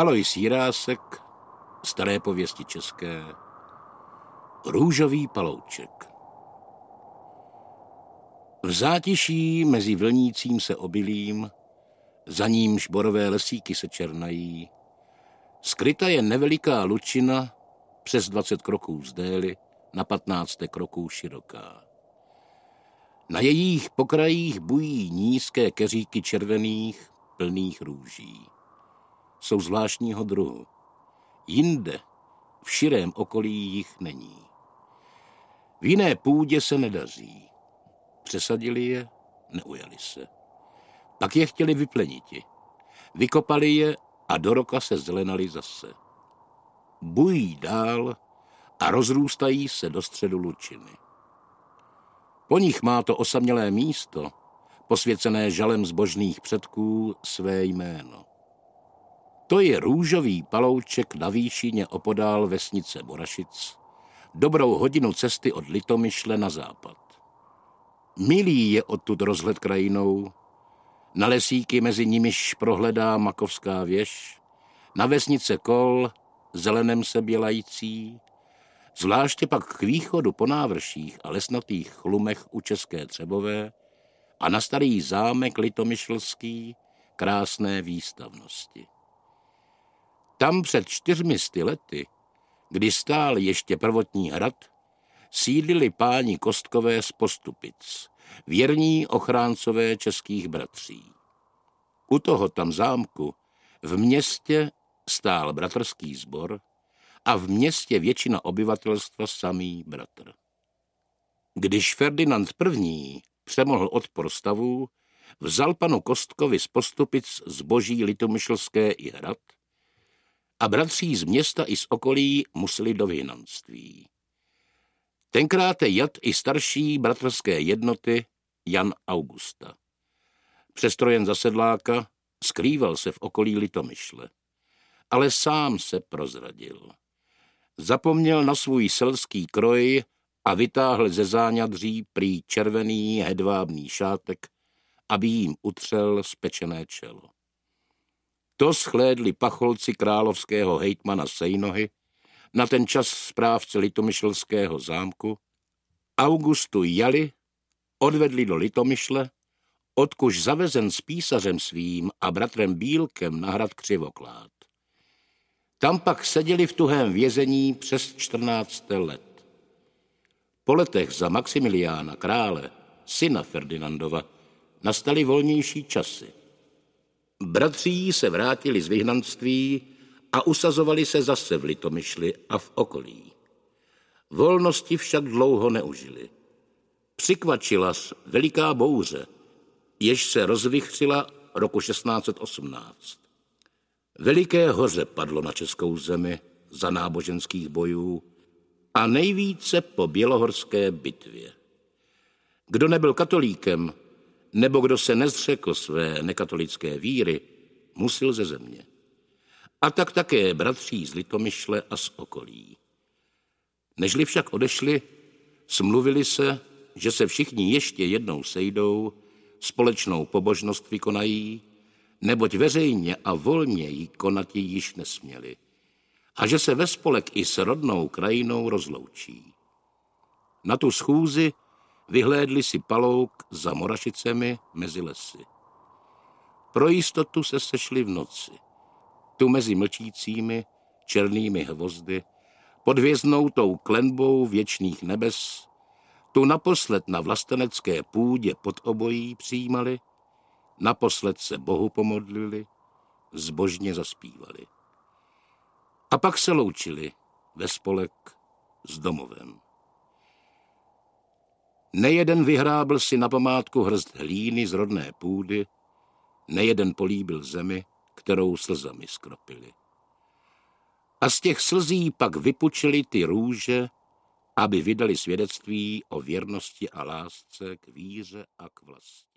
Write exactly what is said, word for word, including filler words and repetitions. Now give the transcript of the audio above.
Alois Jirásek, Staré pověsti české, Růžový palouček. V zátiší mezi vlnícím se obilím, za nímž borové lesíky se černají, skryta je neveliká lučina, přes dvacet kroků z dély, na patnáct kroků široká. Na jejích pokrajích bují nízké keříky červených, plných růží. Jsou zvláštního druhu. Jinde, v širém okolí jich není. V jiné půdě se nedaří. Přesadili je, neujali se. Pak je chtěli vypleniti. Vykopali je a do roka se zelenali zase. Bují dál a rozrůstají se do středu lučiny. Po nich má to osamělé místo, posvěcené žalem zbožných předků, své jméno. To je růžový palouček na výšině opodál vesnice Borašic, dobrou hodinu cesty od Litomyšle na západ. Milý je odtud rozhled krajinou, na lesíky mezi nimiž prohledá Makovská věž, na vesnice Kol, zelenem se bělající, zvláště pak k východu po návrších a lesnatých chlumech u České Třebové a na starý zámek litomyšlský krásné výstavnosti. Tam před čtyřmi sty lety, kdy stál ještě prvotní hrad, sídlili páni Kostkové z Postupic, věrní ochráncové českých bratří. U toho tam zámku v městě stál bratrský sbor a v městě většina obyvatelstva samý bratr. Když Ferdinand I. přemohl odpor stavů, vzal panu Kostkovi z Postupic zboží litomyšlské i hrad a bratří z města i z okolí museli do vyhnanství. Tenkrát jad i starší bratrské jednoty Jan Augusta. Přestrojen za sedláka, skrýval se v okolí Litomyšle, ale sám se prozradil. Zapomněl na svůj selský kroj a vytáhl ze záňadří prý červený hedvábný šátek, aby jim utřel spečené čelo. To shlédli pacholci královského hejtmana Sejnohy, na ten čas správce litomyšlského zámku, Augustu jali, odvedli do Litomyšle, odkuž zavezen s písařem svým a bratrem Bílkem na hrad Křivoklád. Tam pak seděli v tuhém vězení přes čtrnáct let. Po letech za Maximiliána krále, syna Ferdinandova, nastaly volnější časy. Bratří se vrátili z vyhnanství a usazovali se zase v Litomyšli a v okolí. Volnosti však dlouho neužili. Přikvačila veliká bouře, jež se rozvichřila roku šestnáct set osmnáct. Veliké hoře padlo na českou zemi za náboženských bojů a nejvíce po bělohorské bitvě. Kdo nebyl katolíkem, nebo kdo se nezřekl své nekatolické víry, musil ze země. A tak také bratří z Litomyšle a z okolí. Nežli však odešli, smluvili se, že se všichni ještě jednou sejdou, společnou pobožnost vykonají, neboť veřejně a volně ji konati již nesměli, a že se ve spolek i s rodnou krajinou rozloučí. Na tu schůzi vyhlédli si palouk za Morašicemi mezi lesy. Pro jistotu se sešli v noci, tu mezi mlčícími černými hvozdy, pod hvězdnou klenbou věčných nebes, tu naposled na vlastenecké půdě pod obojí přijímali, naposled se Bohu pomodlili, zbožně zaspívali. A pak se loučili ve spolek s domovem. Nejeden vyhrábl si na památku hrst hlíny z rodné půdy, nejeden políbil zemi, kterou slzami skropili. A z těch slzí pak vypučili ty růže, aby vydali svědectví o věrnosti a lásce k víře a k vlasti.